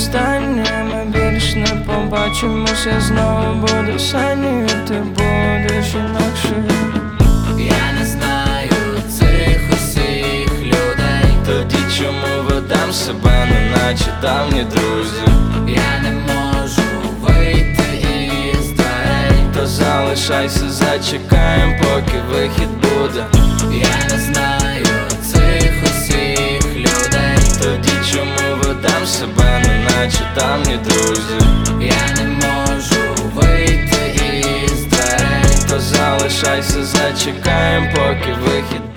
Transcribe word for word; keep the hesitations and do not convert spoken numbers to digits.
останнє, ми більш не побачимось. Я знову буду санію, ти будеш інакшою. Я не знаю цих усіх людей. Тоді чому ведем себе, неначе давні друзі? Я не можу вийти із дверей. То залишайся, зачекаєм, поки вихід буде. Я не знаю цих усіх людей. Тоді чому ведем себе, неначе давні друзі? Я не можу вийти із дверей. То залишайся, зачекаєм, поки вихід